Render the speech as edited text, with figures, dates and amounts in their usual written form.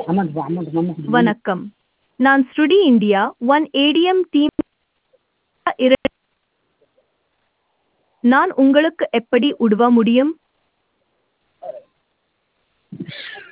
வணக்கம். நான் ஸ்ருடி India one ATM team. நான் உங்களுக்கு எப்படி உதவ முடியும்?